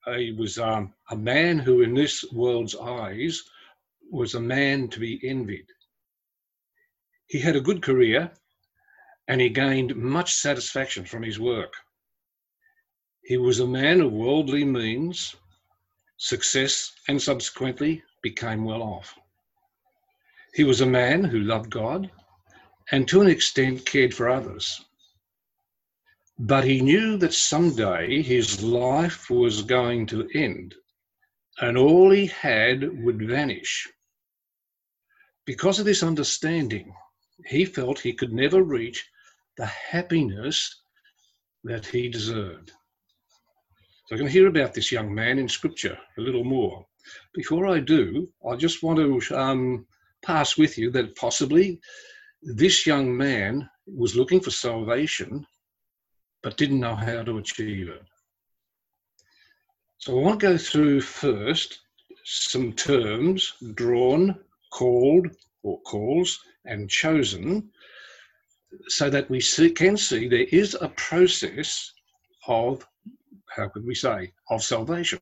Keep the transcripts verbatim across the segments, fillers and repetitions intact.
he was um, a man who in this world's eyes was a man to be envied. He had a good career and he gained much satisfaction from his work. He was a man of worldly means, success, and subsequently became well off. He was a man who loved God and to an extent cared for others. But he knew that someday his life was going to end and all he had would vanish. Because of this understanding, he felt he could never reach the happiness that he deserved. So I'm going to hear about this young man in Scripture a little more. Before I do, I just want to um, pass with you that possibly this young man was looking for salvation but didn't know how to achieve it. So I want to go through first some terms: drawn, called or calls, and chosen, so that we see, can see there is a process of, how could we say, of salvation.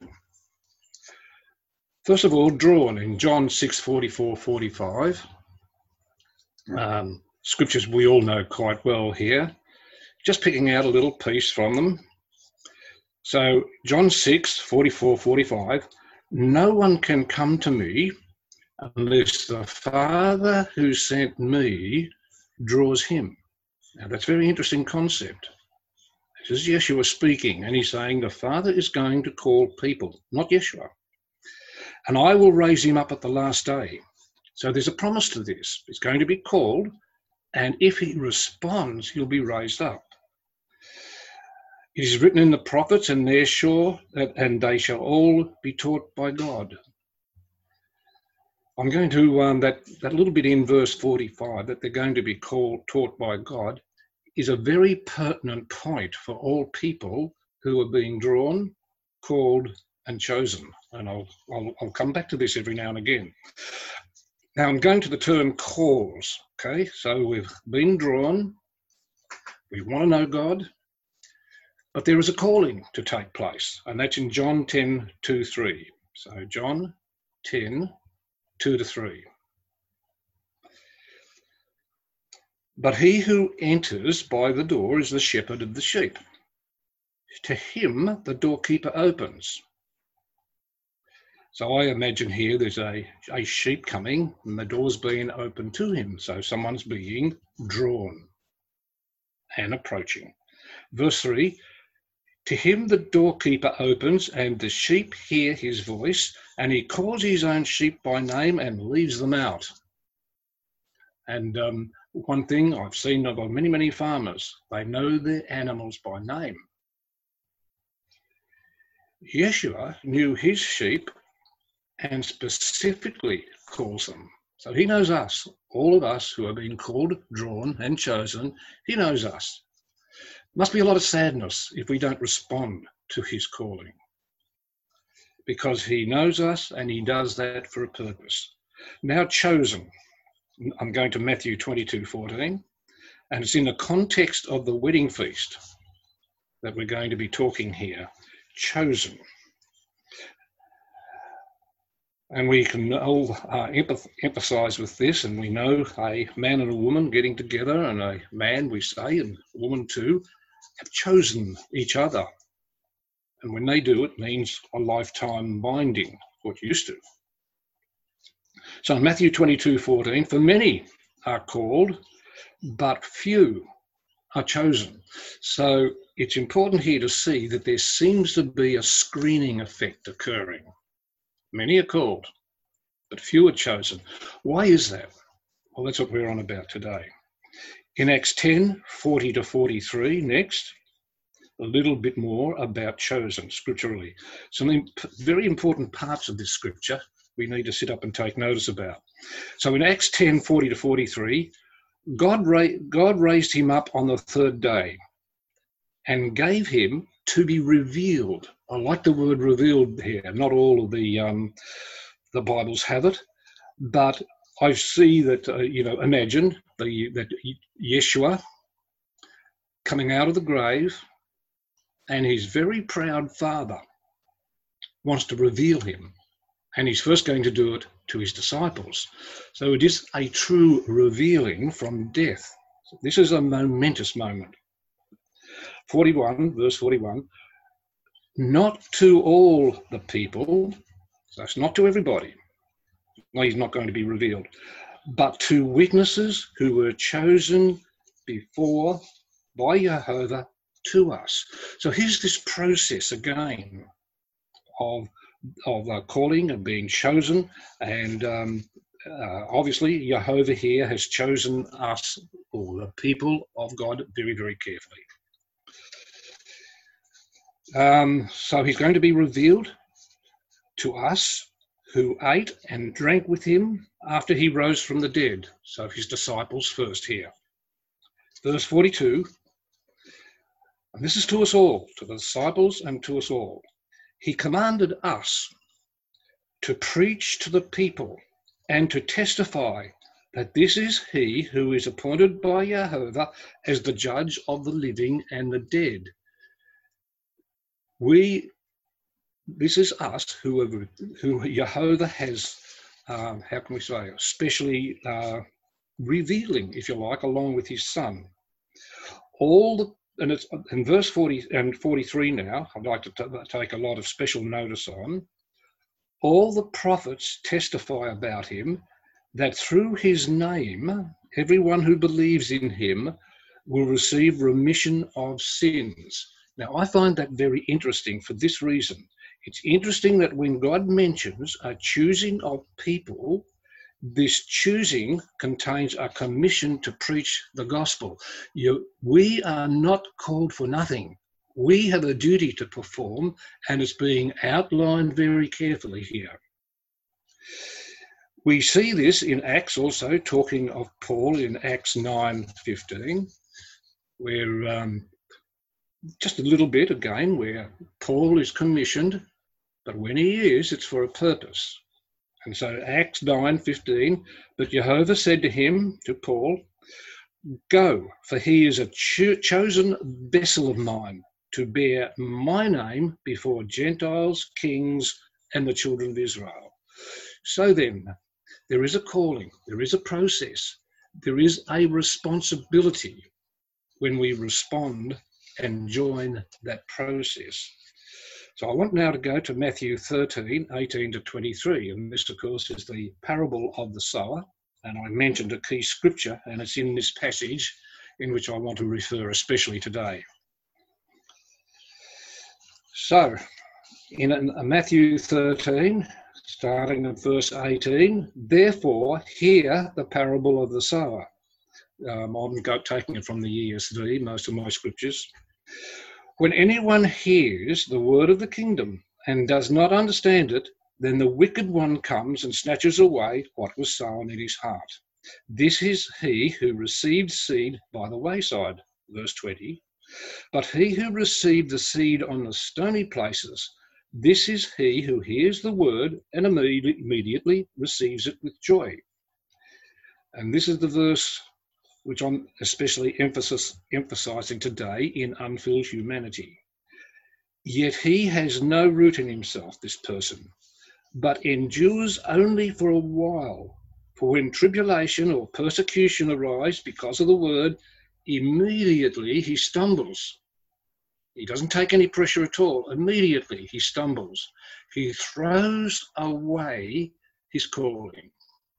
First of all, drawn in John six, forty-four, forty-five. Um, scriptures we all know quite well here. Just picking out a little piece from them. So John six, forty-four, forty-five, no one can come to me unless the Father who sent me draws him. Now that's a very interesting concept. This is Yeshua speaking, and he's saying the Father is going to call people, not Yeshua. And I will raise him up at the last day. So there's a promise to this. He's going to be called, and if he responds, he'll be raised up. It is written in the prophets, and they're sure that, and they shall all be taught by God. I'm going to, um, that, that little bit in verse forty-five, that they're going to be called, taught by God, is a very pertinent point for all people who are being drawn, called, and chosen. And I'll, I'll, I'll come back to this every now and again. Now I'm going to the term calls, okay? So we've been drawn, we want to know God, but there is a calling to take place, and that's in John ten, two, three. So John ten, two to three. But he who enters by the door is the shepherd of the sheep. To him the doorkeeper opens. So I imagine here there's a, a sheep coming and the door's being opened to him. So someone's being drawn and approaching. Verse three, to him the doorkeeper opens and the sheep hear his voice, and he calls his own sheep by name and leads them out. And um, one thing I've seen of many, many farmers, they know their animals by name. Yeshua knew his sheep and specifically calls them. So he knows us, all of us who have been called, drawn and chosen. He knows us. Must be a lot of sadness if we don't respond to his calling, because he knows us and he does that for a purpose. Now chosen, I'm going to Matthew twenty-two, fourteen, and it's in the context of the wedding feast that we're going to be talking here. Chosen. And we can all uh, empath- empathize with this, and we know a man and a woman getting together, and a man, we say, and a woman too, have chosen each other. And when they do, it means a lifetime binding, what used to. So in Matthew twenty-two, fourteen, for many are called, but few are chosen. So it's important here to see that there seems to be a screening effect occurring. Many are called, but few are chosen. Why is that? Well, that's what we're on about today. In Acts ten, forty to forty-three, next, a little bit more about chosen scripturally. Some very important parts of this scripture we need to sit up and take notice about. So in Acts ten, forty to forty-three, God, ra- God raised him up on the third day and gave him to be revealed. I like the word revealed here. Not all of the um, the Bibles have it, but I see that, uh, you know, imagine the, that Yeshua coming out of the grave and his very proud father wants to reveal him. And he's first going to do it to his disciples. So it is a true revealing from death. So this is a momentous moment. forty-one, verse forty-one, not to all the people, so it's not to everybody. No, he's not going to be revealed, but to witnesses who were chosen before by Jehovah to us. So here's this process again of of uh, calling and being chosen, and um, uh, obviously Jehovah here has chosen us, or the people of God, very, very carefully. Um, so he's going to be revealed to us who ate and drank with him after he rose from the dead. So his disciples first here. Verse forty-two, and this is to us all, to the disciples and to us all. He commanded us to preach to the people and to testify that this is he who is appointed by Jehovah as the judge of the living and the dead. We, this is us who, have, who Jehovah has, um, how can we say, especially uh, revealing, if you like, along with his son. All the And it's in verse forty and forty-three now, I'd like to t- take a lot of special notice on. All the prophets testify about him, that through his name, everyone who believes in him will receive remission of sins. Now, I find that very interesting for this reason. It's interesting that when God mentions a choosing of people, this choosing contains a commission to preach the gospel. You, we are not called for nothing. We have a duty to perform, and it's being outlined very carefully here. We see this in Acts also, talking of Paul in Acts nine fifteen, where um, just a little bit again, where Paul is commissioned, but when he is, it's for a purpose. And so Acts nine fifteen, but Jehovah said to him, to Paul, go, for he is a cho- chosen vessel of mine to bear my name before Gentiles, kings, and the children of Israel. So then, there is a calling, there is a process, there is a responsibility when we respond and join that process. So I want now to go to Matthew thirteen, eighteen to twenty-three, and this, of course, is the parable of the sower. And I mentioned a key scripture, and it's in this passage in which I want to refer especially today. So, in Matthew thirteen, starting at verse eighteen, therefore hear the parable of the sower. Um, I'm taking it from the E S V, most of my scriptures. When anyone hears the word of the kingdom and does not understand it, then the wicked one comes and snatches away what was sown in his heart. This is he who received seed by the wayside, verse twenty. But he who received the seed on the stony places, this is he who hears the word and immediately receives it with joy. And this is the verse which I'm especially emphasis, emphasizing today in unfilled humanity. Yet he has no root in himself, this person, but endures only for a while. For when tribulation or persecution arise because of the word, immediately he stumbles. He doesn't take any pressure at all. Immediately he stumbles. He throws away his calling.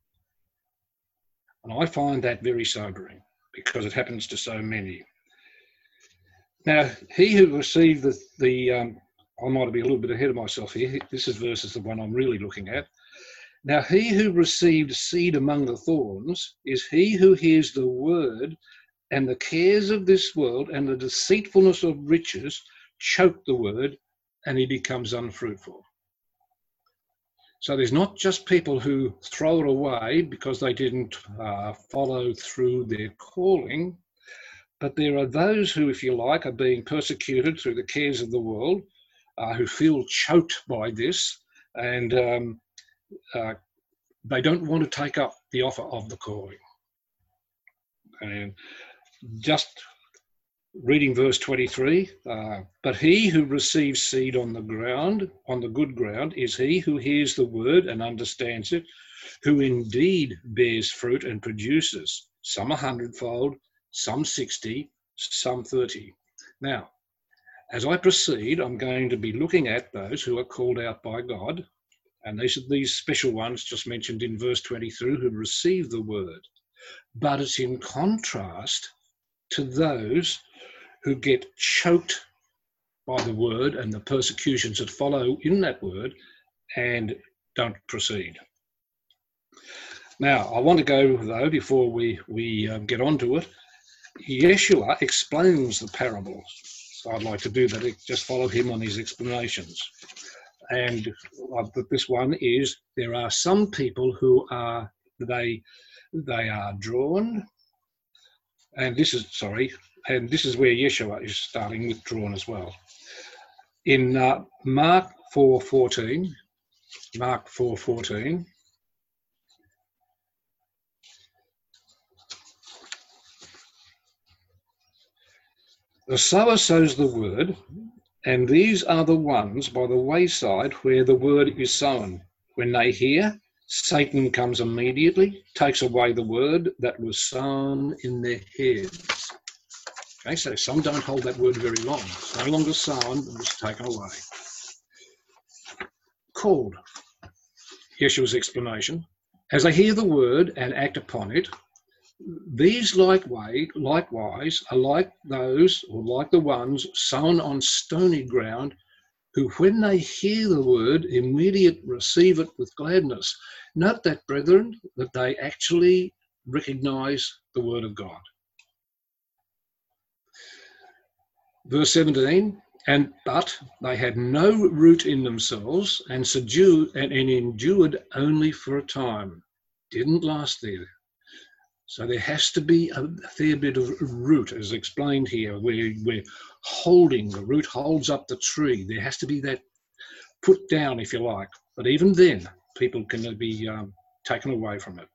And I find that very sobering because it happens to so many. Now, he who received the, the um, I might be a little bit ahead of myself here. This is versus the one I'm really looking at. Now, he who received seed among the thorns is he who hears the word, and the cares of this world and the deceitfulness of riches choke the word, and he becomes unfruitful. So there's not just people who throw it away because they didn't uh, follow through their calling, but there are those who, if you like, are being persecuted through the cares of the world, uh, who feel choked by this, and um, uh, they don't want to take up the offer of the calling. And just reading verse twenty-three, uh, but he who receives seed on the ground, on the good ground, is he who hears the word and understands it, who indeed bears fruit and produces, some a hundredfold, some sixty, some thirty. Now, as I proceed, I'm going to be looking at those who are called out by God, and these are these special ones just mentioned in verse twenty-three who receive the word. But it's in contrast to those who get choked by the word and the persecutions that follow in that word and don't proceed. Now, I want to go, though, before we, we um, get on to it, Yeshua explains the parables. So I'd like to do that, just follow him on his explanations. And uh, this one is, there are some people who are, they, they are drawn, and this is, sorry, and this is where Yeshua is starting with drawn as well. In uh, Mark four fourteen, Mark four fourteen, the sower sows the word, and these are the ones by the wayside where the word is sown. When they hear, Satan comes immediately, takes away the word that was sown in their heads. Okay, so some don't hold that word very long. It's no longer sown, it was taken away. Called, Yeshua's explanation, as they hear the word and act upon it, these likewise, likewise are like those, or like the ones sown on stony ground, who when they hear the word, immediately receive it with gladness. Note that, brethren, that they actually recognize the word of God. Verse seventeen, and but they had no root in themselves and subdued and, and endured only for a time. Didn't last there. So there has to be a fair bit of root, as explained here, where we're holding, the root holds up the tree. There has to be that put down, if you like. But even then, people can be um, taken away from it.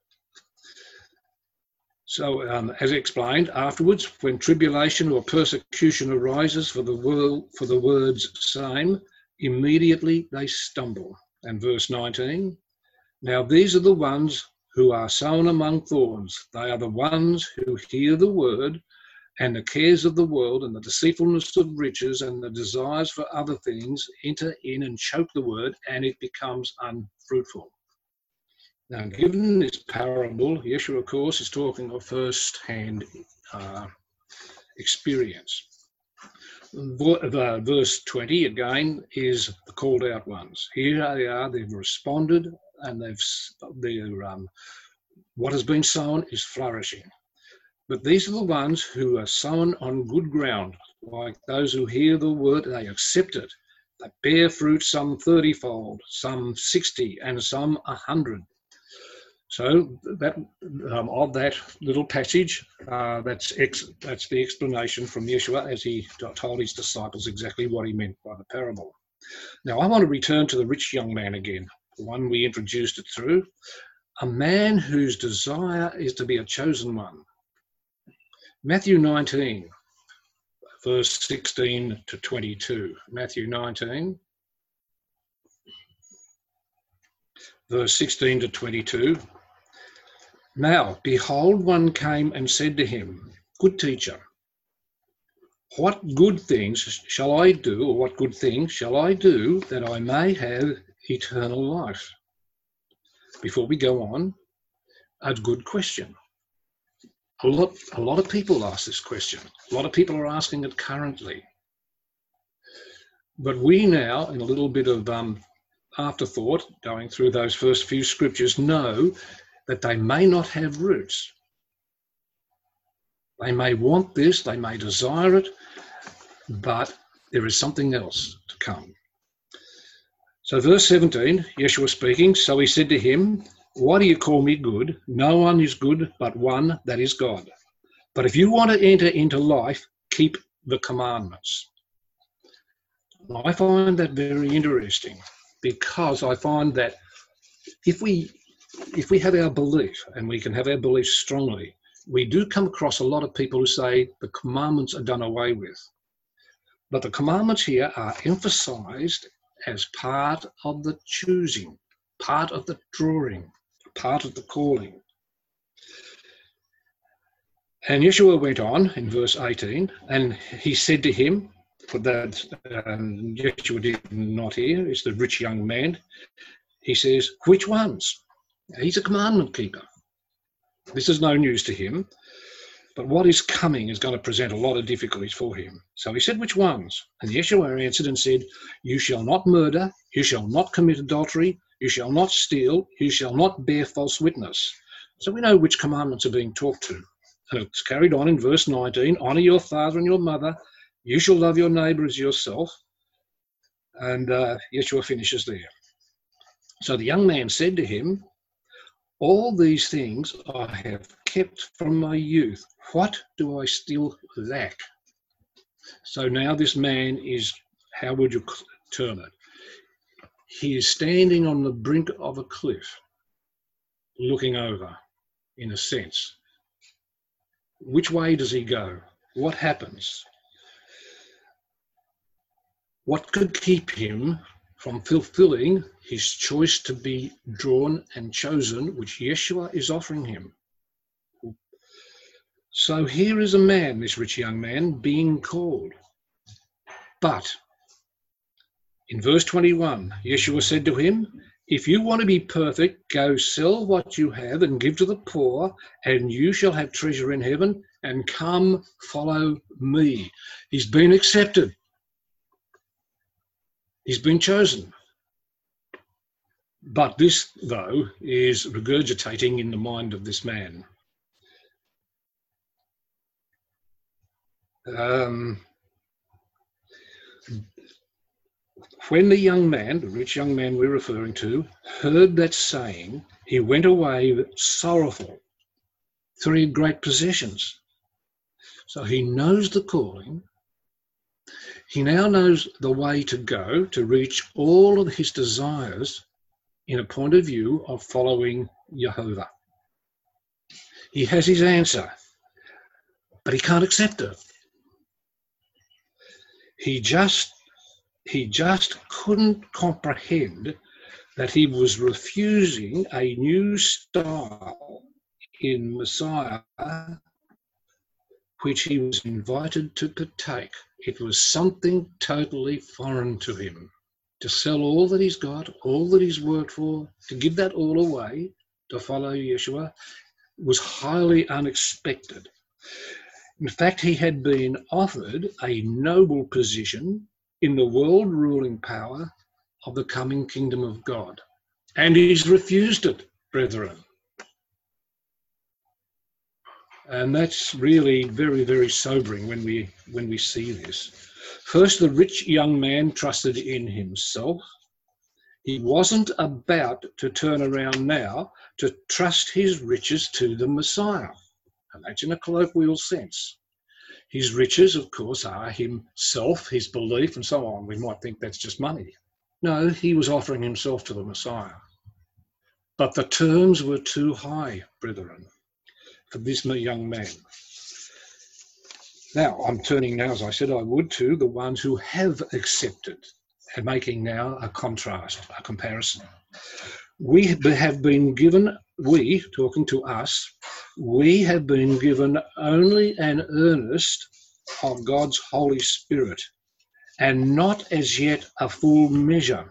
So, um, as explained, afterwards, when tribulation or persecution arises for the world, for the word's same, immediately they stumble. And verse nineteen, now these are the ones who are sown among thorns. They are the ones who hear the word, and the cares of the world and the deceitfulness of riches and the desires for other things enter in and choke the word, and it becomes unfruitful. Now, given this parable, Yeshua, of course, is talking of first-hand uh, experience. The verse twenty, again, is the called out ones. Here they are, they've responded, and they've, they're, um, what has been sown is flourishing. But these are the ones who are sown on good ground, like those who hear the word, they accept it. They bear fruit, some thirty-fold, some sixty, and some a hundred. So that um, of that little passage, uh, that's ex that's the explanation from Yeshua as he told his disciples exactly what he meant by the parable. Now I want to return to the rich young man again, the one we introduced it through, a man whose desire is to be a chosen one. Matthew nineteen, verse sixteen to twenty-two. Matthew nineteen, verse sixteen to twenty-two. Now, behold, one came and said to him, good teacher, what good things shall I do, or what good things shall I do that I may have eternal life? Before we go on, a good question. A lot, a lot of people ask this question. A lot of people are asking it currently. But we now, in a little bit of um, afterthought, going through those first few scriptures, know that they may not have roots. They may want this, they may desire it, but there is something else to come. So verse seventeen, Yeshua speaking, so he said to him, why do you call me good? No one is good but one, that is God. But if you want to enter into life, keep the commandments. I find that very interesting, because I find that if we if we have our belief, and we can have our belief strongly, we do come across a lot of people who say the commandments are done away with. But the commandments here are emphasized as part of the choosing, part of the drawing, part of the calling. And Yeshua went on in verse eighteen, and he said to him, for that um, Yeshua did not hear, it's the rich young man. He says, which ones? He's a commandment keeper. This is no news to him, but what is coming is going to present a lot of difficulties for him. So he said, which ones? And Yeshua answered and said, you shall not murder, you shall not commit adultery, you shall not steal, you shall not bear false witness. So we know which commandments are being talked to. And it's carried on in verse nineteen, honour your father and your mother, you shall love your neighbour as yourself. And uh, Yeshua finishes there. So the young man said to him, all these things I have kept from my youth. What do I still lack? So now this man is, how would you term it? He is standing on the brink of a cliff, looking over, in a sense. Which way does he go? What happens? What could keep him from fulfilling his choice to be drawn and chosen, which Yeshua is offering him? So here is a man, this rich young man, being called. But in verse twenty-one, Yeshua said to him, if you want to be perfect, go sell what you have and give to the poor, and you shall have treasure in heaven, and come follow me. He's been accepted. He's been chosen. But this, though, is regurgitating in the mind of this man. Um, when the young man, the rich young man we're referring to, heard that saying, he went away sorrowful, for he had great possessions. So he knows the calling. He now knows the way to go to reach all of his desires in a point of view of following Jehovah. He has his answer, but he can't accept it. He just, he just couldn't comprehend that he was refusing a new style in Messiah which he was invited to partake. It was something totally foreign to him. To sell all that he's got, all that he's worked for, to give that all away, to follow Yeshua, was highly unexpected. In fact, he had been offered a noble position in the world-ruling power of the coming kingdom of God. And he's refused it, brethren. And that's really very, very sobering when we when we see this. First, the rich young man trusted in himself. He wasn't about to turn around now to trust his riches to the Messiah. And that's in a colloquial sense. His riches, of course, are himself, his belief, and so on. We might think that's just money. No, he was offering himself to the Messiah. But the terms were too high, brethren, for this young man. Now, I'm turning now, as I said I would, to the ones who have accepted, and making now a contrast, a comparison. We have been given, we, talking to us, we have been given only an earnest of God's Holy Spirit, and not as yet a full measure.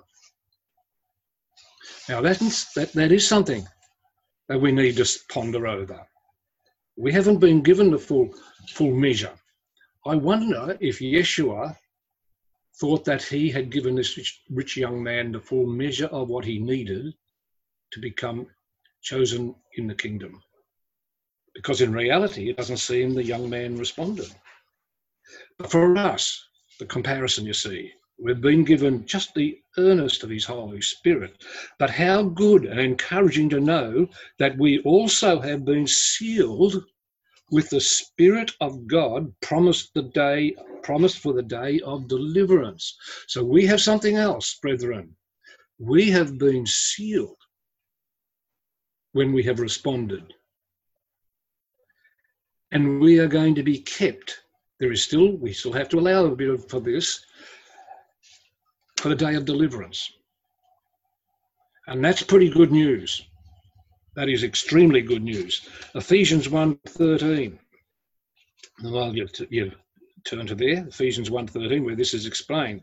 Now, that's, that, that is something that we need to ponder over. We haven't been given the full, full measure. I wonder if Yeshua thought that he had given this rich, rich young man the full measure of what he needed to become chosen in the kingdom. Because in reality, it doesn't seem the young man responded. But for us, the comparison, you see, we've been given just the earnest of his Holy Spirit. But how good and encouraging to know that we also have been sealed with the Spirit of God promised the day, promised for the day of deliverance. So we have something else, brethren. We have been sealed when we have responded. and we are going to be kept. There is still, we still have to allow a bit of, for this, for the day of deliverance. And that's pretty good news. That is extremely good news. Ephesians one thirteen. Well, you, you turn to there, Ephesians one thirteen, where this is explained.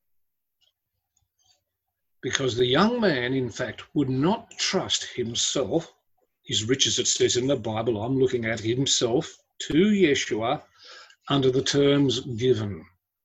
Because the young man, in fact, would not trust himself, his riches, it says in the Bible, I'm looking at himself, to Yeshua under the terms given.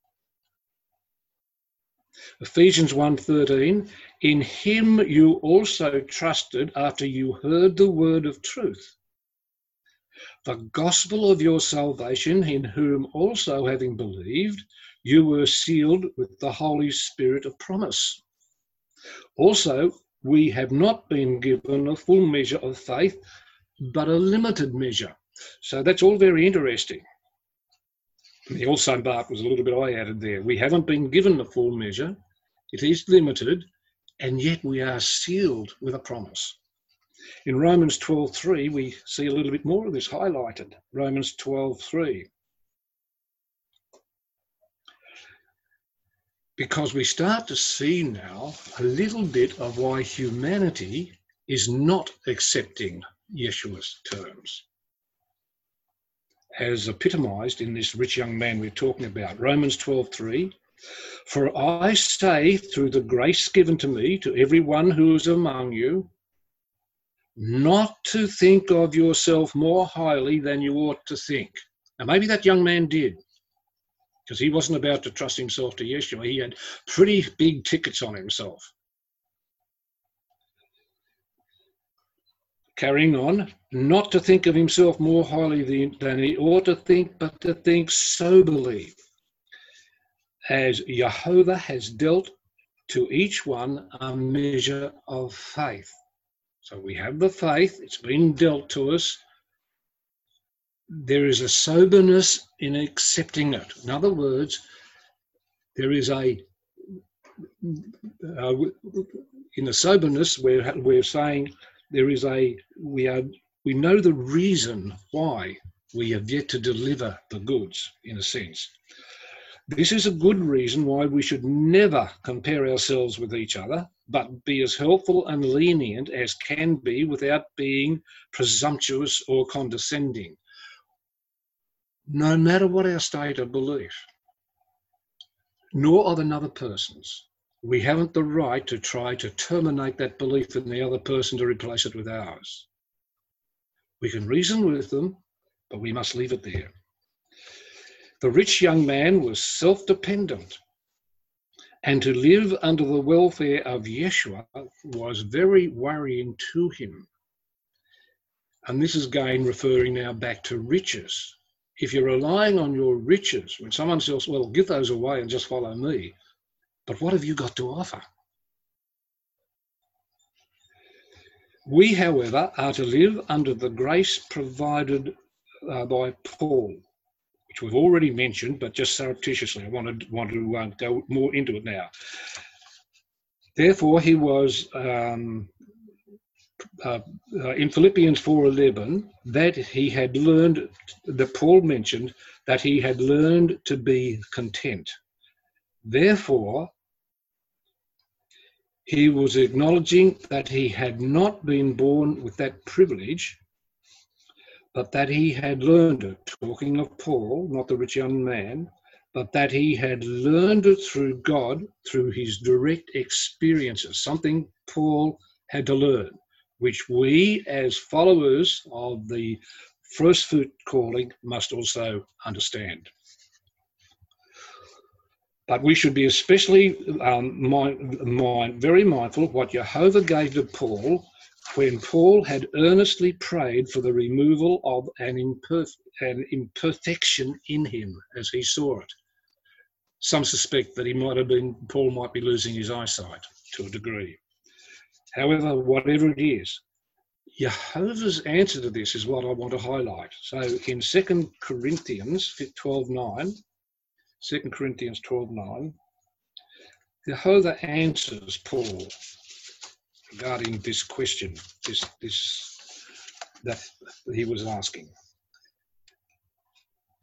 Ephesians one thirteen, in him you also trusted after you heard the word of truth, the gospel of your salvation, in whom also having believed, you were sealed with the Holy Spirit of promise. Also, we have not been given a full measure of faith, but a limited measure. So that's all very interesting. The also part was a little bit I added there. We haven't been given the full measure. It is limited, and yet we are sealed with a promise. In Romans twelve three, we see a little bit more of this highlighted. Romans twelve three. Because we start to see now a little bit of why humanity is not accepting Yeshua's terms, as epitomized in this rich young man we're talking about. Romans twelve three, for I say through the grace given to me, to everyone who is among you, not to think of yourself more highly than you ought to think. Now maybe that young man did, because he wasn't about to trust himself to Yeshua. He had pretty big tickets on himself. Carrying on, not to think of himself more highly than he ought to think, but to think soberly, as Jehovah has dealt to each one a measure of faith. So we have the faith, it's been dealt to us. There is a soberness in accepting it. In other words, there is a, uh, in the soberness, we're, we're saying there is a, we are, we know the reason why we have yet to deliver the goods, in a sense. This is a good reason why we should never compare ourselves with each other, but be as helpful and lenient as can be without being presumptuous or condescending. No matter what our state of belief, nor of another person's, we haven't the right to try to terminate that belief in the other person to replace it with ours. We can reason with them, but we must leave it there. The rich young man was self-dependent, and to live under the welfare of Yeshua was very worrying to him. And this is again referring now back to riches. If you're relying on your riches, when someone says, well, give those away and just follow me, but what have you got to offer? We, however, are to live under the grace provided uh, by Paul, which we've already mentioned, but just surreptitiously. I want to, want to uh, go more into it now. Therefore, he was, um, uh, uh, in Philippians four eleven, that he had learned, that Paul mentioned, that he had learned to be content. Therefore, he was acknowledging that he had not been born with that privilege, but that he had learned it, talking of Paul, not the rich young man, but that he had learned it through God, through his direct experiences, something Paul had to learn, which we as followers of the first fruit calling must also understand. But we should be especially um, mind, mind, very mindful of what Jehovah gave to Paul when Paul had earnestly prayed for the removal of an, imperf an imperfection in him as he saw it. Some suspect that he might have been, Paul might be losing his eyesight to a degree. However, whatever it is, Jehovah's answer to this is what I want to highlight. So in Second Corinthians twelve nine, Second Corinthians twelve nine, Jehovah answers Paul regarding this question, this, this that he was asking.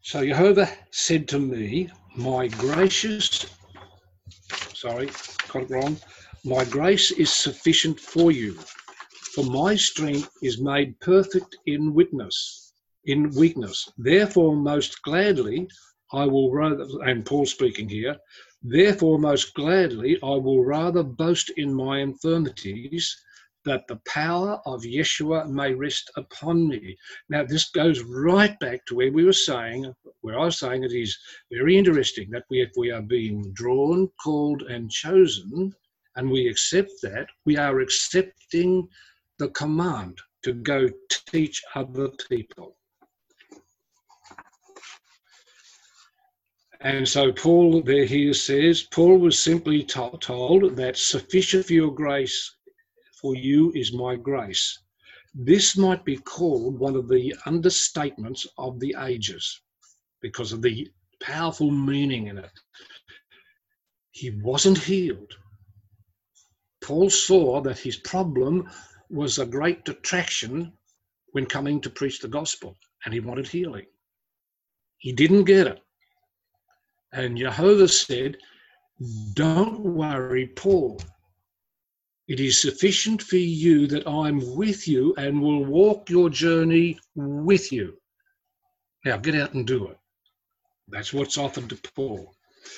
So Jehovah said to me, my gracious, sorry, got it wrong. My grace is sufficient for you, for my strength is made perfect in witness, in weakness. Therefore, most gladly, I will rather, and Paul speaking here, therefore, most gladly, I will rather boast in my infirmities, that the power of Yeshua may rest upon me. Now, this goes right back to where we were saying, where I was saying it is very interesting that we, if we are being drawn, called, and chosen, and we accept that, we are accepting the command to go teach other people. And so Paul there here says, Paul was simply to- told that sufficient for your grace, for you is my grace. This might be called one of the understatements of the ages because of the powerful meaning in it. He wasn't healed. Paul saw that his problem was a great detraction when coming to preach the gospel, and he wanted healing. He didn't get it. And Jehovah said, don't worry, Paul. It is sufficient for you that I'm with you and will walk your journey with you. Now get out and do it. That's what's offered to Paul.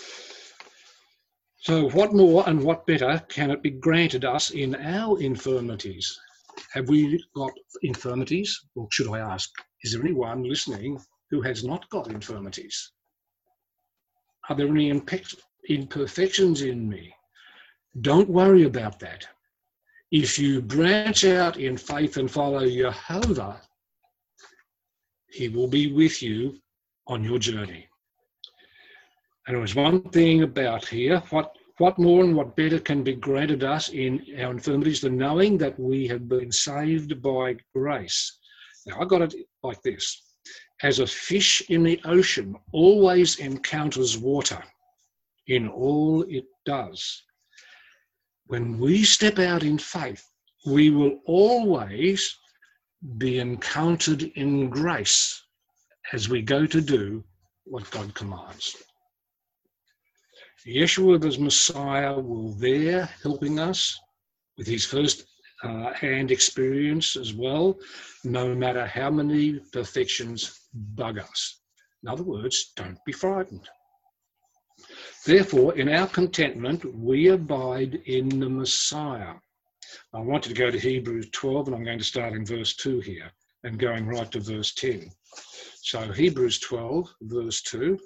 So what more and what better can it be granted us in our infirmities? Have we got infirmities? Or should I ask, is there anyone listening who has not got infirmities? Are there any imperfections in me? Don't worry about that. If you branch out in faith and follow Jehovah, he will be with you on your journey. And there's one thing about here, what, what more and what better can be granted us in our infirmities than knowing that we have been saved by grace. Now, I got it like this. As a fish in the ocean always encounters water in all it does, when we step out in faith, we will always be encountered in grace as we go to do what God commands. Yeshua the Messiah will there helping us with his first uh, hand experience as well, no matter how many perfections bug us. In other words, don't be frightened. Therefore, in our contentment, we abide in the Messiah. I wanted to go to Hebrews twelve, and I'm going to start in verse two here and going right to verse ten. So Hebrews twelve, verse two.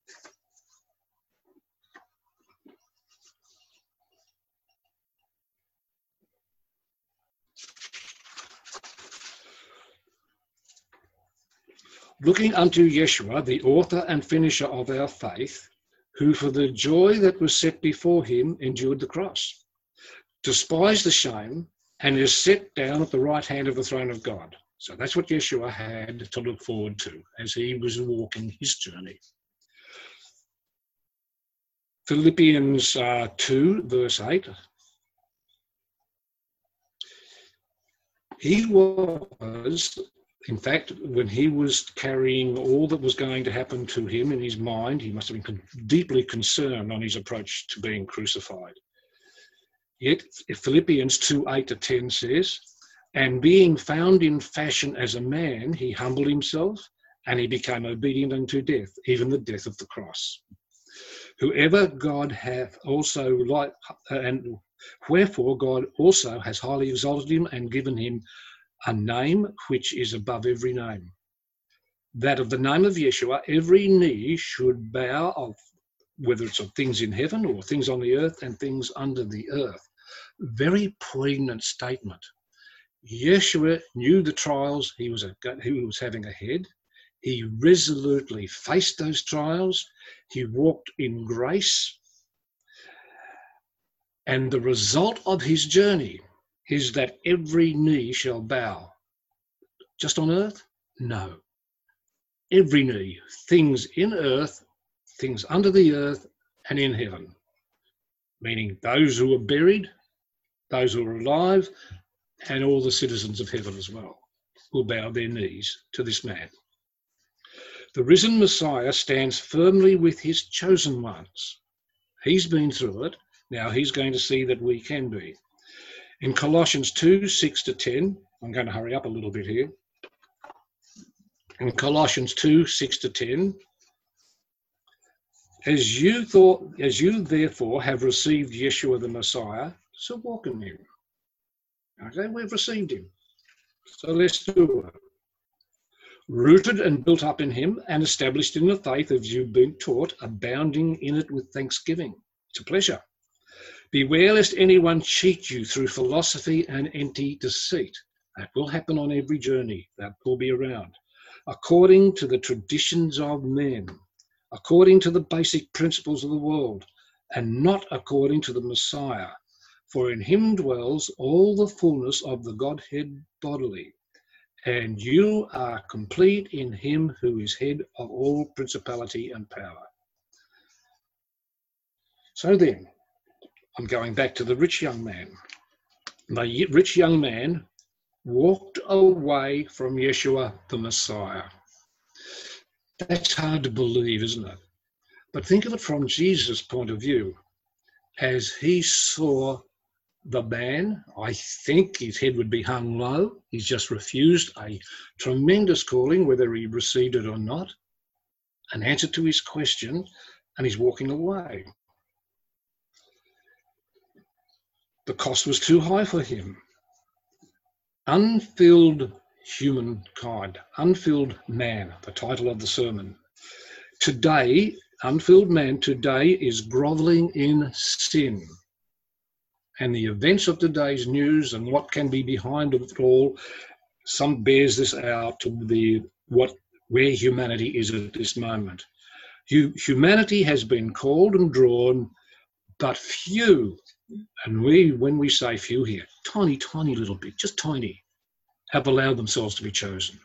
Looking unto Yeshua, the author and finisher of our faith, who for the joy that was set before him endured the cross, despised the shame, and is set down at the right hand of the throne of God. So that's what Yeshua had to look forward to as he was walking his journey. Philippians uh, two, verse eight. He was, in fact, when he was carrying all that was going to happen to him in his mind, he must have been deeply concerned on his approach to being crucified. Yet Philippians two, eight to ten says, and being found in fashion as a man, he humbled himself, and he became obedient unto death, even the death of the cross. Whoever God hath also like, and wherefore God also has highly exalted him and given him a name which is above every name, that of the name of Yeshua every knee should bow, of whether it's of things in heaven or things on the earth and things under the earth. Very poignant statement. Yeshua knew the trials he was, he was having ahead. He resolutely faced those trials. He walked in grace. And the result of his journey is that every knee shall bow. Just on earth? No. Every knee, things in earth, things under the earth, and in heaven. Meaning those who are buried, those who are alive, and all the citizens of heaven as well will bow their knees to this man. The risen Messiah stands firmly with his chosen ones. He's been through it. Now he's going to see that we can be. In Colossians two, six to ten, I'm going to hurry up a little bit here. In Colossians two, six to ten, as you thought, as you therefore have received Yeshua the Messiah, so walk in him. Okay, we've received him. So let's do it. Rooted and built up in him and established in the faith as you've been taught, abounding in it with thanksgiving. It's a pleasure. Beware lest anyone cheat you through philosophy and empty deceit. That will happen on every journey. That will be around. According to the traditions of men, according to the basic principles of the world, and not according to the Messiah. For in him dwells all the fullness of the Godhead bodily. And you are complete in him who is head of all principality and power. So then, I'm going back to the rich young man. The rich young man walked away from Yeshua the Messiah. That's hard to believe, isn't it? But think of it from Jesus' point of view. As he saw the man, I think his head would be hung low. He's just refused a tremendous calling, whether he received it or not, an answer to his question, and he's walking away. The cost was too high for him. Unfilled humankind, unfilled man, the title of the sermon. Today, unfilled man today is groveling in sin. And the events of today's news and what can be behind it all, some bears this out to be what where humanity is at this moment. Humanity has been called and drawn, but few, and we, when we say few here, tiny, tiny little bit, just tiny, have allowed themselves to be chosen.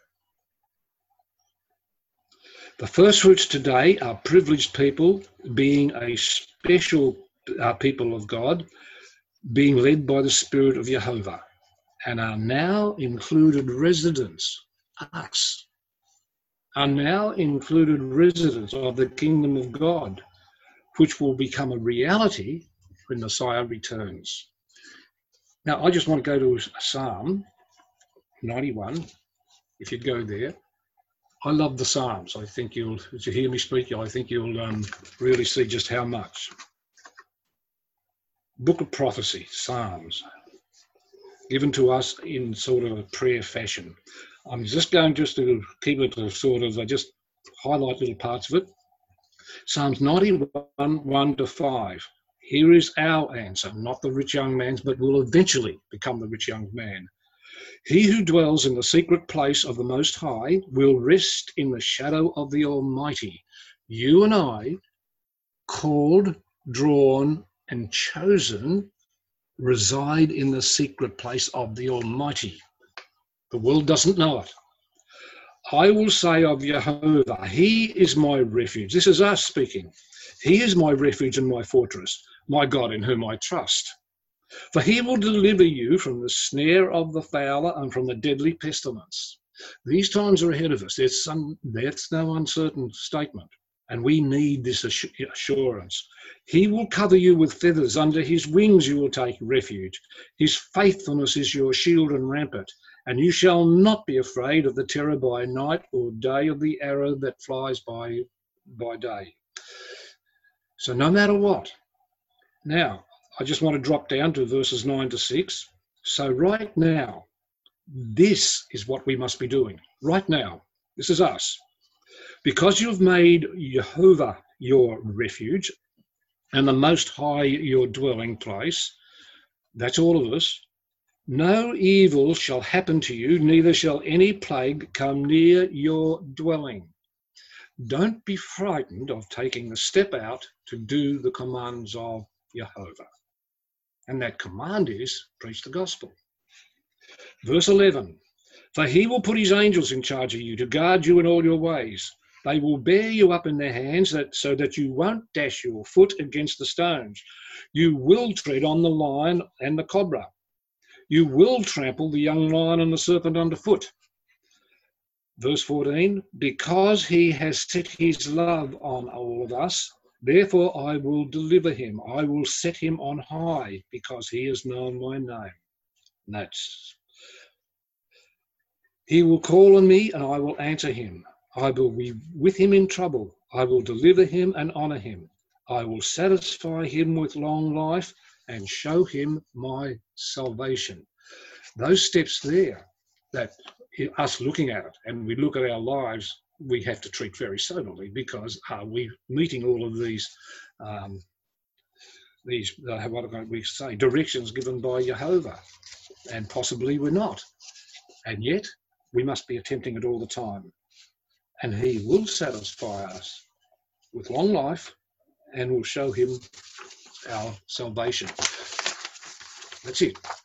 The first fruits today are privileged people being a special uh, people of God, being led by the Spirit of Jehovah, and are now included residents, us, are now included residents of the kingdom of God, which will become a reality when Messiah returns. Now, I just want to go to Psalm ninety-one, if you'd go there. I love the Psalms. I think you'll, as you hear me speak, I think you'll um, really see just how much. Book of Prophecy, Psalms, given to us in sort of a prayer fashion. I'm just going just to keep it to sort of, I just highlight little parts of it. Psalms ninety-one, one to five. Here is our answer, not the rich young man's, but will eventually become the rich young man. He who dwells in the secret place of the Most High will rest in the shadow of the Almighty. You and I, called, drawn, and chosen, reside in the secret place of the Almighty. The world doesn't know it. I will say of Jehovah, he is my refuge. This is us speaking. He is my refuge and my fortress, my God in whom I trust. For he will deliver you from the snare of the fowler and from the deadly pestilence. These times are ahead of us. There's some, that's no uncertain statement. And we need this assurance. He will cover you with feathers. Under his wings you will take refuge. His faithfulness is your shield and rampart. And you shall not be afraid of the terror by night or day of the arrow that flies by, by day. So no matter what. Now, I just want to drop down to verses nine to six. So right now, this is what we must be doing. Right now, this is us. Because you've made Jehovah your refuge and the Most High your dwelling place, that's all of us, no evil shall happen to you, neither shall any plague come near your dwelling. Don't be frightened of taking the step out to do the commands of Jehovah. And that command is, preach the gospel. Verse eleven, for he will put his angels in charge of you to guard you in all your ways. They will bear you up in their hands that, so that you won't dash your foot against the stones. You will tread on the lion and the cobra. You will trample the young lion and the serpent underfoot. Verse fourteen, because he has set his love on all of us, therefore I will deliver him. I will set him on high because he has known my name. And that's, he will call on me and I will answer him. I will be with him in trouble. I will deliver him and honor him. I will satisfy him with long life and show him my salvation. Those steps there, that us looking at it and we look at our lives, we have to treat very soberly, because are we meeting all of these, um, these uh, what do we say, directions given by Jehovah? And possibly we're not. And yet we must be attempting it all the time. And he will satisfy us with long life and will show him our salvation. That's it.